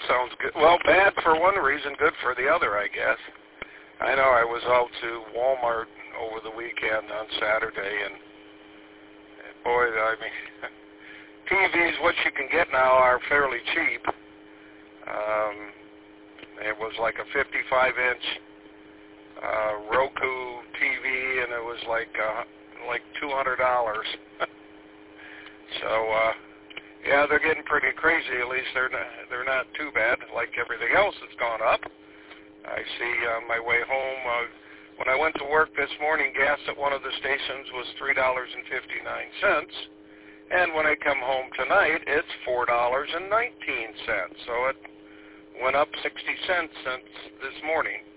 sounds good. Well, bad for one reason, good for the other, I guess. I know I was out to Walmart over the weekend on Saturday, and boy, I mean, TVs, what you can get now, are fairly cheap. It was like a 55-inch Roku TV, and it was like $200. So, yeah, they're getting pretty crazy. At least they're not too bad. Like everything else that's gone up. I see on my way home, when I went to work this morning, gas at one of the stations was $3.59. And when I come home tonight, it's $4.19. So it went up 60 cents since this morning.